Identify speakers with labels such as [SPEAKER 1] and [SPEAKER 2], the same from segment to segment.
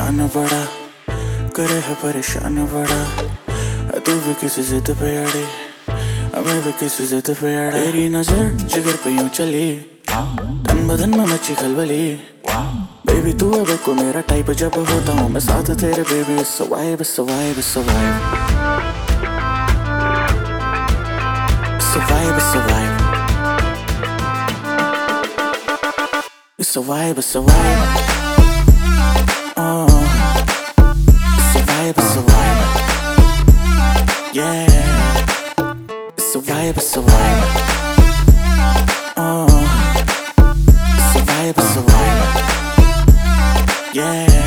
[SPEAKER 1] मान बड़ा करे है परेशान बड़ा। तू भी किसी जिद पे अड़ी, मैं भी किसी जिद पे अड़ा। तेरी नजर जिगर पे यूं चली, तन बदन में मची खलबली। बेबी तू अब को मेरा टाइप जब होता हूँ मैं साथ तेरे baby. It's a vibe, it's a vibe, it's a vibe, it's a vibe, it's a vibe, it's a vibe, it's a vibe. It's a vibe, it's a vibe, yeah. It's a vibe, it's a vibe, it's a vibe, it's a vibe, yeah.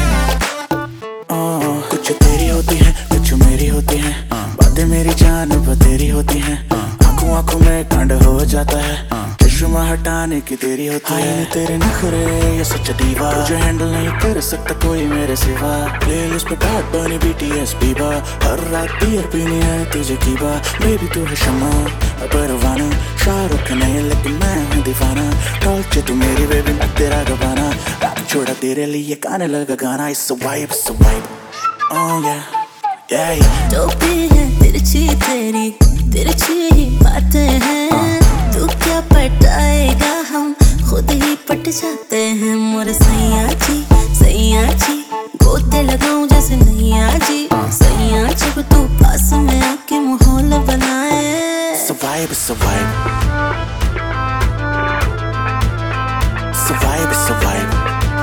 [SPEAKER 1] कुछ तेरी होती है कुछ मेरी होती है, बातें मेरी जान तेरी होती हैं। आंखों आंखों में कांड हो जाता है, चश्मा हटाने की तेरी होती है। तेरे नखरे ये सच दीवा, तुझे हैंडल नहीं कर सकता कोई मेरे सिवा। प्लेलिस्ट पे बैड बनी BTS बीबा, हर रात बियर पीनी है तुझे कीबा। बेबी तू है शमा परवाना, शाहरुख नहीं लेकिन मैं हूँ दीवाना। टॉर्च तू मेरी बेबी मैं तेरा गवाना, रैप छोड़ा तेरे लिए गाने लगा गाना। It's a vibe, it's a vibe, oh yeah, yeah, yeah.
[SPEAKER 2] टोपी है तिरछी तेरी, तिरछी ही बातें हैं। तू क्या पटाएगा हम खुद ही पट जाते हैं। मोरे सैया जी गोते लगाऊं जैसे नैया जी। सैया जब तू पास में आके माहौल बनाए।
[SPEAKER 1] It's a vibe, it's a vibe, it's a vibe, it's a vibe.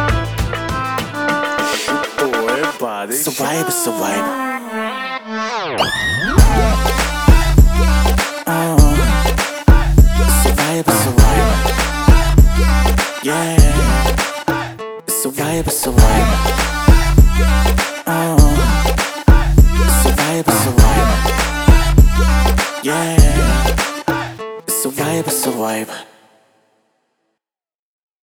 [SPEAKER 1] It's a vibe, it's a vibe. It's a vibe, it's a vibe, yeah. It's a vibe, it's a vibe, it's a vibe, it's a vibe, yeah. It's a vibe, it's a vibe.